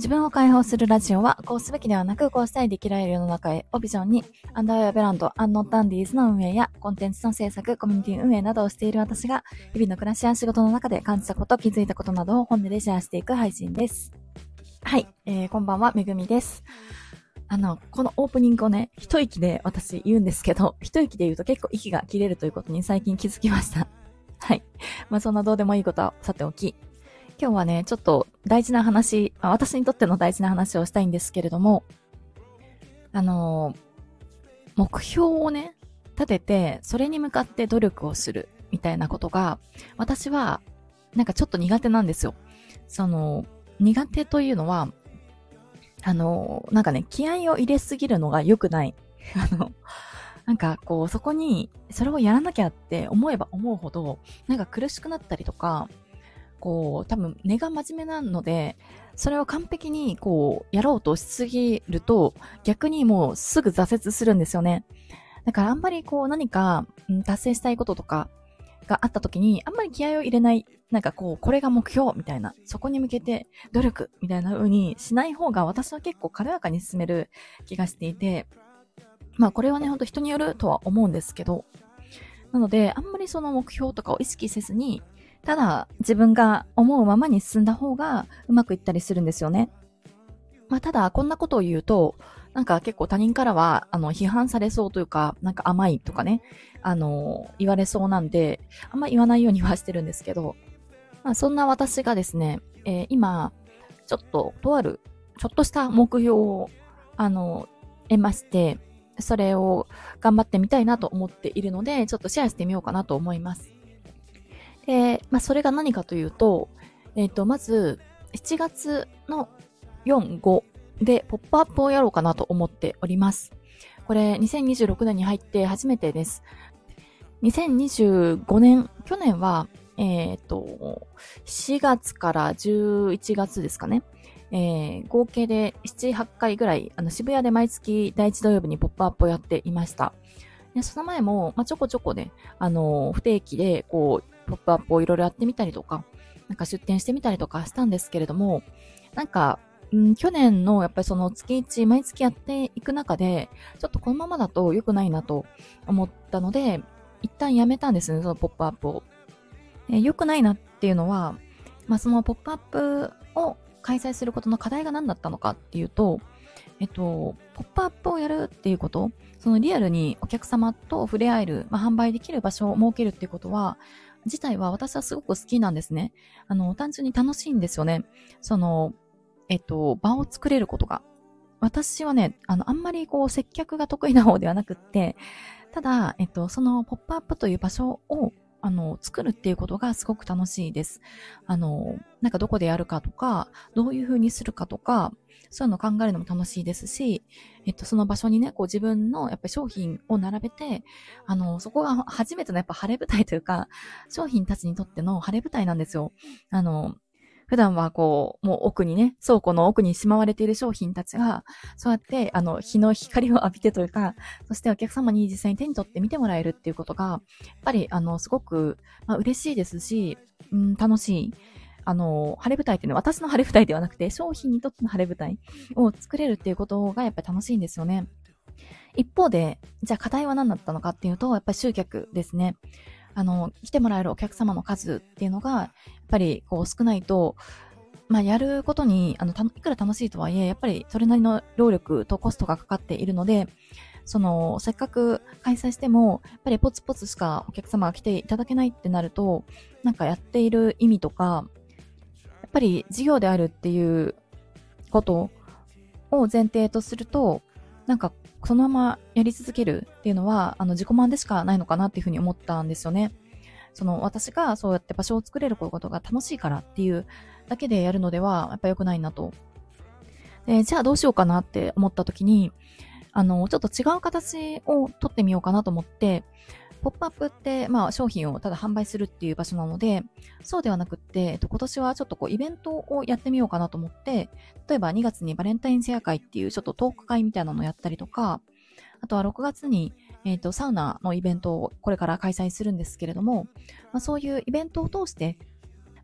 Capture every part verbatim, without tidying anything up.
自分を解放するラジオは、こうすべきではなく、こうしたいできられる世の中へをビジョンに、アンダーウェアブランド、アンノットアンディーズの運営や、コンテンツの制作、コミュニティ運営などをしている私が、日々の暮らしや仕事の中で感じたこと、気づいたことなどを本音でシェアしていく配信です。はい、えー、こんばんは、めぐみです。あの、このオープニングをね、一息で私言うんですけど、一息で言うと結構息が切れるということに最近気づきました。はい。まあそんなどうでもいいことはさておき、今日はね、ちょっと大事な話、私にとっての大事な話をしたいんですけれども、あのー、目標をね、立てて、それに向かって努力をするみたいなことが、私は、なんかちょっと苦手なんですよ。その、苦手というのは、あのー、なんかね、気合を入れすぎるのが良くない。あの、なんかこう、そこに、それをやらなきゃって思えば思うほど、なんか苦しくなったりとか、こう、多分根が真面目なので、それを完璧にこう、やろうとしすぎると、逆にもうすぐ挫折するんですよね。だからあんまりこう何か、うん、達成したいこととかがあった時に、あんまり気合を入れない、なんかこう、これが目標みたいな、そこに向けて努力みたいな風にしない方が私は結構軽やかに進める気がしていて、まあこれはね、ほんと人によるとは思うんですけど、なので、あんまりその目標とかを意識せずに、ただ自分が思うままに進んだ方がうまくいったりするんですよね。まあただこんなことを言うと、なんか結構他人からはあの批判されそうというか、なんか甘いとかね、あの言われそうなんで、あんま言わないようにはしてるんですけど、まあそんな私がですね、えー今、ちょっととある、ちょっとした目標を、あの、得まして、それを頑張ってみたいなと思っているので、ちょっとシェアしてみようかなと思います。で、まあ、それが何かというと、えっと、まず、しちがつのよん、ごでポップアップをやろうかなと思っております。これ、にせんにじゅうろくねんに入って初めてです。にせんにじゅうごねん、去年は、えっと、しがつからじゅういちがつですかね。えー、合計でなな、はちかいぐらい、あの、渋谷で毎月だいいち土曜日にポップアップをやっていました。で、その前も、まあ、ちょこちょこね、あのー不定期で、こう、ポップアップをいろいろやってみたりとか、なんか出店してみたりとかしたんですけれども、なんか、うん、去年のやっぱりその月いち、毎月やっていく中で、ちょっとこのままだと良くないなと思ったので、一旦やめたんですね、そのポップアップを。えー良くないなっていうのは、まあ、そのポップアップを開催することの課題が何だったのかっていうと、えっと、ポップアップをやるっていうこと、そのリアルにお客様と触れ合える、まあ、販売できる場所を設けるっていうことは、自体は私はすごく好きなんですね。あの、単純に楽しいんですよね。その、えっと、場を作れることが。私はね、あの、あんまりこう、接客が得意な方ではなくって、ただ、えっと、そのポップアップという場所を、あの、作るっていうことがすごく楽しいです。あの、なんかどこでやるかとか、どういう風にするかとか、そういうのを考えるのも楽しいですし、えっと、その場所にね、こう自分のやっぱり商品を並べて、あの、そこが初めてのやっぱ晴れ舞台というか、商品たちにとっての晴れ舞台なんですよ。あの、普段はこう、もう奥にね、倉庫の奥にしまわれている商品たちが、そうやって、あの、日の光を浴びてというか、そしてお客様に実際に手に取って見てもらえるっていうことが、やっぱり、あの、すごく、まあ、嬉しいですし、うん、楽しい。あの、晴れ舞台っていうのは私の晴れ舞台ではなくて、商品にとっての晴れ舞台を作れるっていうことがやっぱり楽しいんですよね。一方で、じゃあ課題は何だったのかっていうと、やっぱり集客ですね。あの、来てもらえるお客様の数っていうのが、やっぱりこう少ないと、まあ、やることに、あの、たいくら楽しいとはいえ、やっぱりそれなりの労力とコストがかかっているので、その、せっかく開催しても、やっぱりポツポツしかお客様が来ていただけないってなると、なんかやっている意味とか、やっぱり事業であるっていうことを前提とすると、なんかそのままやり続けるっていうのは、あの自己満でしかないのかなっていうふうに思ったんですよね。その私がそうやって場所を作れることが楽しいからっていうだけでやるのではやっぱ良くないなと。で、じゃあどうしようかなって思った時に、あの、ちょっと違う形を取ってみようかなと思って、ポップアップって、まあ、商品をただ販売するっていう場所なので、そうではなくって、えっと、今年はちょっとこう、イベントをやってみようかなと思って、例えばにがつにバレンタインセア会っていうちょっとトーク会みたいなのをやったりとか、あとはろくがつに、えっと、サウナのイベントをこれから開催するんですけれども、まあ、そういうイベントを通して、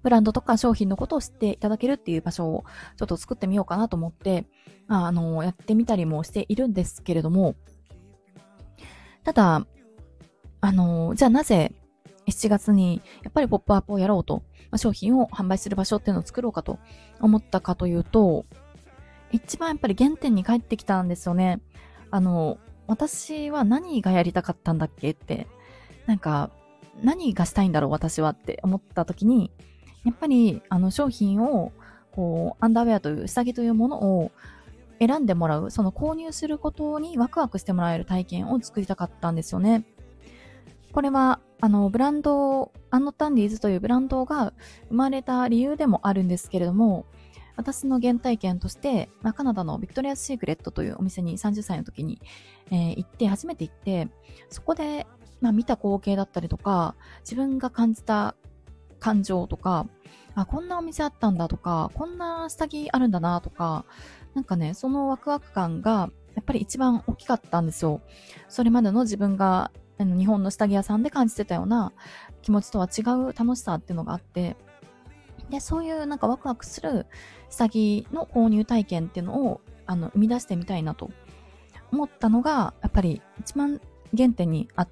ブランドとか商品のことを知っていただけるっていう場所をちょっと作ってみようかなと思って、あ、あの、やってみたりもしているんですけれども、ただ、あの、じゃあなぜしちがつにやっぱりポップアップをやろうと、まあ、商品を販売する場所っていうのを作ろうかと思ったかというと、一番やっぱり原点に帰ってきたんですよね。あの、私は何がやりたかったんだっけって、なんか、何がしたいんだろう私はって思った時に、やっぱりあの商品を、こう、アンダーウェアという下着というものを選んでもらう、その購入することにワクワクしてもらえる体験を作りたかったんですよね。これは、あの、ブランド、アンノタンディーズというブランドが生まれた理由でもあるんですけれども、私の原体験として、まあ、カナダのビクトリアスシークレットというお店にさんじゅっさいの時に、えー行って、初めて行って、そこで、まあ、見た光景だったりとか、自分が感じた感情とか、あ、こんなお店あったんだとか、こんな下着あるんだなとか、なんかね、そのワクワク感が、やっぱり一番大きかったんですよ。それまでの自分が、あの日本の下着屋さんで感じてたような気持ちとは違う楽しさっていうのがあって、で、そういうなんかワクワクする下着の購入体験っていうのを、あの、生み出してみたいなと思ったのが、やっぱり一番原点にあって、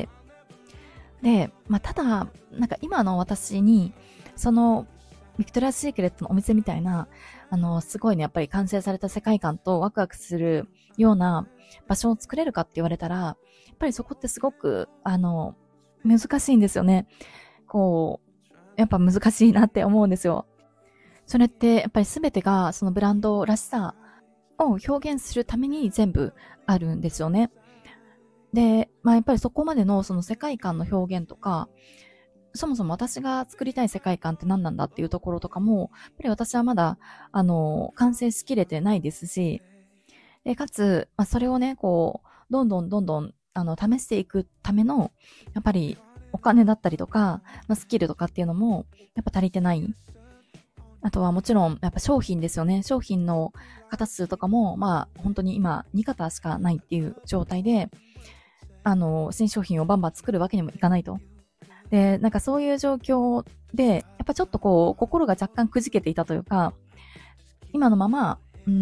で、まあ、ただ、なんか今の私に、その、ビクトリア・シークレットのお店みたいな、あの、すごいね、やっぱり完成された世界観とワクワクするような場所を作れるかって言われたら、やっぱりそこってすごく、あの、難しいんですよね。こう、やっぱ難しいなって思うんですよ。それって、やっぱり全てが、そのブランドらしさを表現するために全部あるんですよね。で、まあやっぱりそこまでのその世界観の表現とか、そもそも私が作りたい世界観って何なんだっていうところとかも、やっぱり私はまだ、あの、完成しきれてないですし、で、かつ、まあそれをね、こう、どんどんどんどん、あの、試していくための、やっぱりお金だったりとか、まあ、スキルとかっていうのも、やっぱ足りてない。あとはもちろん、やっぱ商品ですよね。商品の型数とかも、まあ、本当に今、に型しかないっていう状態で、あの、新商品をバンバン作るわけにもいかないと。で、なんかそういう状況で、やっぱちょっとこう、心が若干くじけていたというか、今のまま、うん、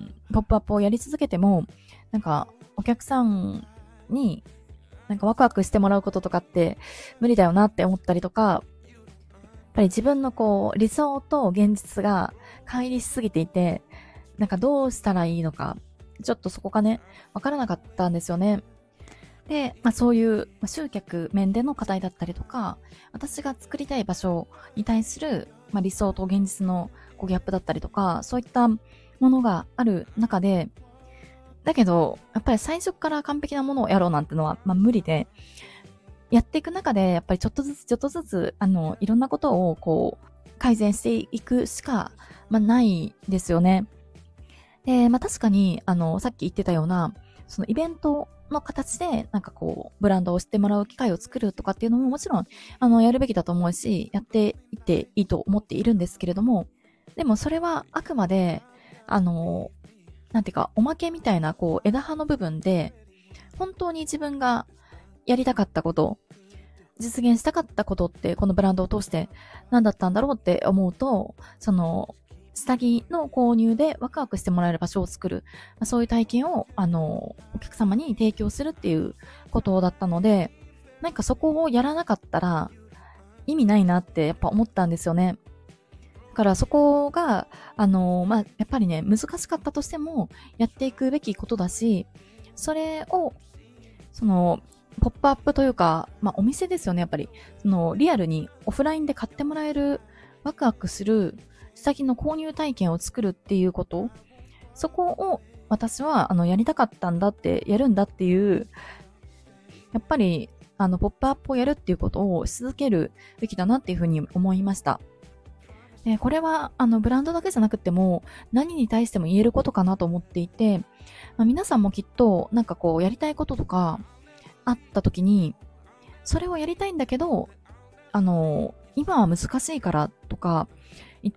ポップアップをやり続けても、なんか、お客さんに、なんかワクワクしてもらうこととかって無理だよなって思ったりとか、やっぱり自分のこう、理想と現実が乖離しすぎていて、なんかどうしたらいいのか、ちょっとそこがね、わからなかったんですよね。で、まあそういう、まあ、集客面での課題だったりとか、私が作りたい場所に対する、まあ、理想と現実のこうギャップだったりとか、そういったものがある中で、だけど、やっぱり最初から完璧なものをやろうなんてのは、まあ無理で、やっていく中で、やっぱりちょっとずつちょっとずつ、あの、いろんなことをこう、改善していくしか、まあないですよね。で、まあ確かに、あの、さっき言ってたような、そのイベントの形で、なんかこう、ブランドを知ってもらう機会を作るとかっていうのももちろん、あの、やるべきだと思うし、やっていっていいと思っているんですけれども、でもそれはあくまで、あの、なんていうか、おまけみたいな、こう、枝葉の部分で、本当に自分がやりたかったこと、実現したかったことって、このブランドを通して何だったんだろうって思うと、その、下着の購入でワクワクしてもらえる場所を作る。そういう体験を、あの、お客様に提供するっていうことだったので、なんかそこをやらなかったら意味ないなってやっぱ思ったんですよね。だからそこが、あの、まあ、やっぱりね、難しかったとしてもやっていくべきことだし、それを、その、ポップアップというか、まあ、お店ですよね、やっぱり。その、リアルにオフラインで買ってもらえる、ワクワクする、下着の購入体験を作るっていうこと、そこを私は、あの、やりたかったんだって、やるんだっていう、やっぱり、あの、ポップアップをやるっていうことをし続けるべきだなっていうふうに思いました。で、これは、あの、ブランドだけじゃなくても、何に対しても言えることかなと思っていて、まあ、皆さんもきっと、なんかこう、やりたいこととか、あった時に、それをやりたいんだけど、あの、今は難しいからとか言って、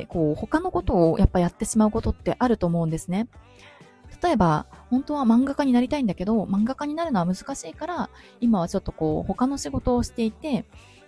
こう、他のことをやっぱやってしまうことってあると思うんですね。例えば、本当は漫画家になりたいんだけど、漫画家になるのは難しいから、今はちょっとこう、他の仕事をしていて、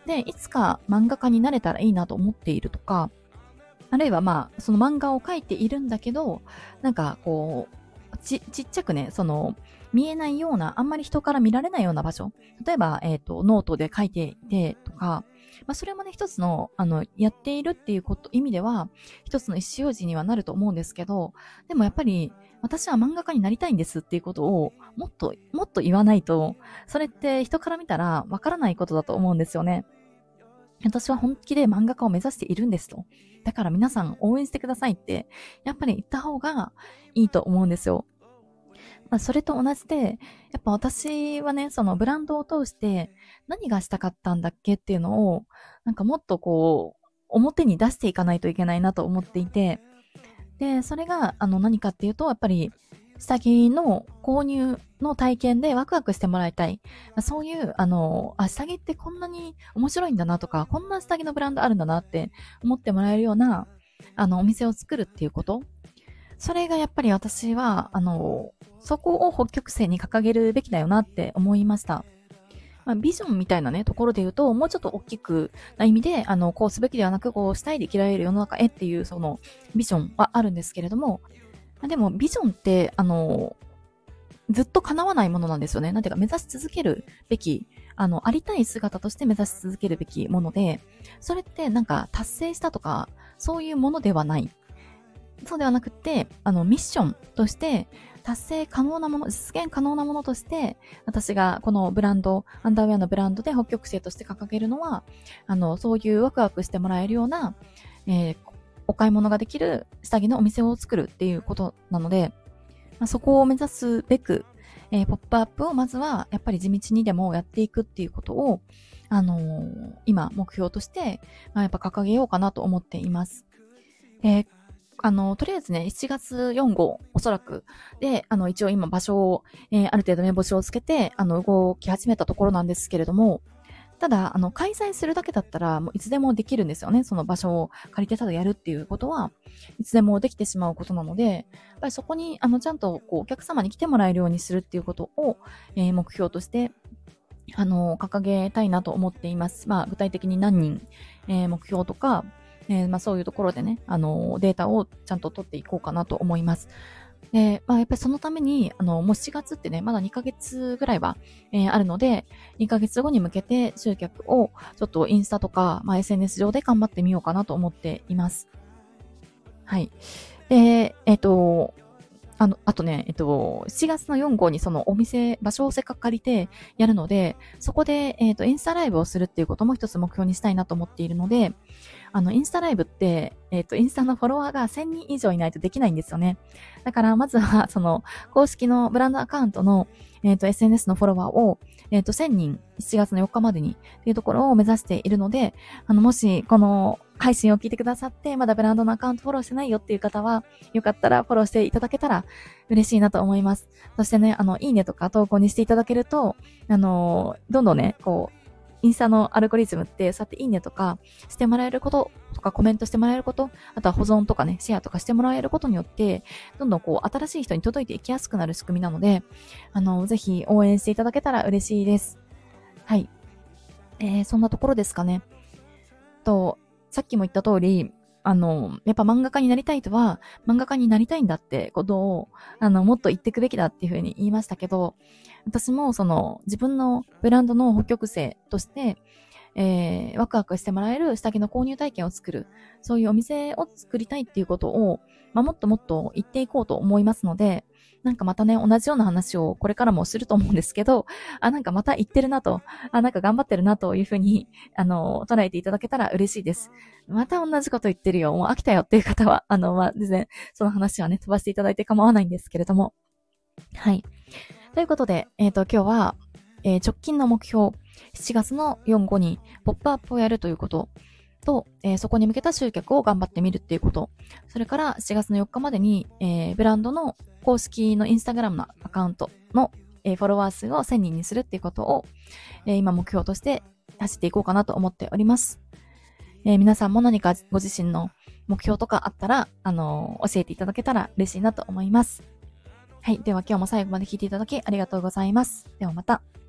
で、いつか漫画家になれたらいいなと思っているとか、あるいはまあ、その漫画を描いているんだけど、なんかこう、ち、ちっちゃくね、その、見えないような、あんまり人から見られないような場所。例えば、えっと、ノートで書いていてとか、まあ、それもね、一つの、あの、やっているっていうこと、意味では、一つの意思表示にはなると思うんですけど、でもやっぱり、私は漫画家になりたいんですっていうことを、もっと、もっと言わないと、それって人から見たらわからないことだと思うんですよね。私は本気で漫画家を目指しているんですと。だから皆さん応援してくださいって、やっぱり言った方がいいと思うんですよ。まあ、それと同じで、やっぱ私はね、そのブランドを通して何がしたかったんだっけっていうのを、なんかもっとこう、表に出していかないといけないなと思っていて、で、それが、あの、何かっていうと、やっぱり、下着の購入の体験でワクワクしてもらいたい。そういう、あの、あ、下着ってこんなに面白いんだなとか、こんな下着のブランドあるんだなって思ってもらえるような、あの、お店を作るっていうこと。それがやっぱり私は、あの、そこを北極星に掲げるべきだよなって思いました。まあ、ビジョンみたいなね、ところで言うと、もうちょっと大きくな意味で、あの、こうすべきではなく、こうしたいで嫌える世の中へっていう、その、ビジョンはあるんですけれども、でも、ビジョンって、あの、ずっと叶わないものなんですよね。なんていうか、目指し続けるべき、あの、ありたい姿として目指し続けるべきもので、それってなんか達成したとか、そういうものではない。そうではなくて、あの、ミッションとして、達成可能なもの、実現可能なものとして、私がこのブランド、アンダーウェアのブランドで北極星として掲げるのは、あの、そういうワクワクしてもらえるような、えー、お買い物ができる下着のお店を作るっていうことなので、まあ、そこを目指すべく、えー、ポップアップをまずはやっぱり地道にでもやっていくっていうことを、あのー、今目標として、まあ、やっぱ掲げようかなと思っています。えーあの、とりあえずね、しちがつよん号、おそらく。で、あの、一応今場所を、えー、ある程度目星をつけて、あの、動き始めたところなんですけれども、ただ、あの、開催するだけだったら、もういつでもできるんですよね。その場所を借りてただやるっていうことは、いつでもできてしまうことなので、やっぱりそこに、あの、ちゃんと、こう、お客様に来てもらえるようにするっていうことを、えー、目標として、あの、掲げたいなと思っています。まあ、具体的に何人、えー、目標とか、えー、まあそういうところでね、あの、データをちゃんと取っていこうかなと思います。で、まあやっぱりそのために、あの、もうしちがつってね、まだにかげつぐらいは、えー、あるので、にかげつごに向けて集客をちょっとインスタとか、まあ エスエヌエス 上で頑張ってみようかなと思っています。はい。で、えっと、あの、あとね、えっと、しちがつのよん号にそのお店、場所をせっかく借りてやるので、そこで、えっと、インスタライブをするっていうことも一つ目標にしたいなと思っているので、あの、インスタライブって、えっと、インスタのフォロワーがせんにん以上いないとできないんですよね。だから、まずは、その、公式のブランドアカウントの、えっと、エスエヌエス のフォロワーを、えっと、せんにん、しちがつのよっかまでにっていうところを目指しているので、あの、もし、この、配信を聞いてくださって、まだブランドのアカウントフォローしてないよっていう方は、よかったらフォローしていただけたら嬉しいなと思います。そしてね、あの、いいねとか投稿にしていただけると、あの、どんどんね、こう、インスタのアルゴリズムって、そうやっていいねとかしてもらえることとかコメントしてもらえること、あとは保存とかね、シェアとかしてもらえることによって、どんどんこう、新しい人に届いていきやすくなる仕組みなので、あの、ぜひ応援していただけたら嬉しいです。はい。えー、そんなところですかね。と、さっきも言った通り、あの、やっぱ漫画家になりたい人は、漫画家になりたいんだってことを、あの、もっと言っていくべきだっていうふうに言いましたけど、私もその、自分のブランドの北極星として、えー、ワクワクしてもらえる下着の購入体験を作る、そういうお店を作りたいっていうことを、まあ、もっともっと言っていこうと思いますので、なんかまたね、同じような話をこれからもすると思うんですけど、あ、なんかまた言ってるなと、あ、なんか頑張ってるなというふうに、あの、捉えていただけたら嬉しいです。また同じこと言ってるよ、もう飽きたよっていう方は、あの、まあ、全然、その話はね、飛ばしていただいて構わないんですけれども。はい。ということで、えっと、今日は、えー、直近の目標、しちがつのよん、ごにポップアップをやるということと、えー、そこに向けた集客を頑張ってみるっていうこと、それからしちがつのよっかまでに、えー、ブランドの公式のインスタグラムのアカウントの、えー、フォロワー数をせんにんにするっていうことを、えー、今目標として走っていこうかなと思っております。えー、皆さんも何かご自身の目標とかあったら、あのー、教えていただけたら嬉しいなと思います。はい。では今日も最後まで聞いていただきありがとうございます。ではまた。